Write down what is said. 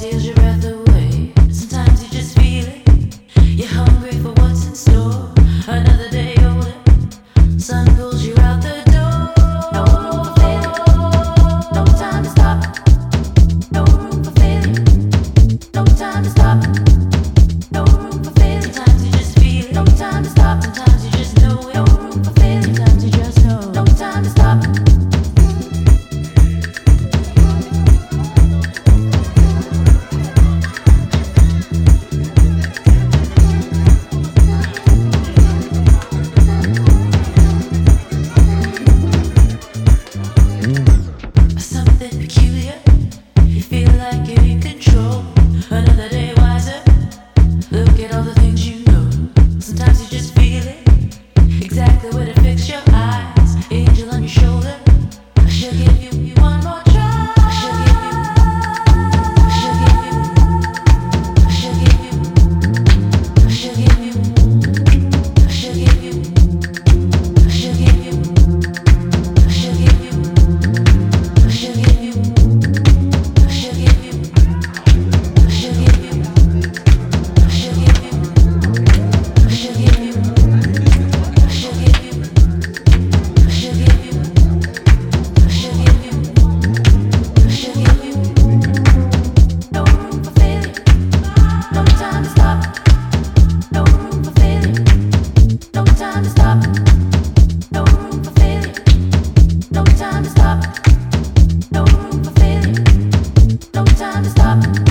steals your breath away. Sometimes you just feel it. You're hungry for what's in store. Another day older. Sun pulls you out the door. No room for failure. No time to stop. No room for failure. No time to stop. No room for failure. Sometimes you just feel it. No time to stop. Sometimes you just know it. No room for failure. Sometimes you just know. No time to stop. Something peculiar. You feel like you're in control. Another day wiser. Look at all the things you know. Sometimes you just feel it. Exactly where to fix your eyes. Angel on your shoulder. I shall give you one more try. I shall give you. I shall give you. I shall give you. I shall give you. I shall give you. I shall give you. I shall give you. I shall give you. I shall give you. I shall give you. I shall give you. I shall give you. I shall give you. I shall give you. I shall give you. I shall give you. No room for failure. No time to stop. No room for failure. No time to stop. No room for failure. No time to stop. No room for failure. No time to stop.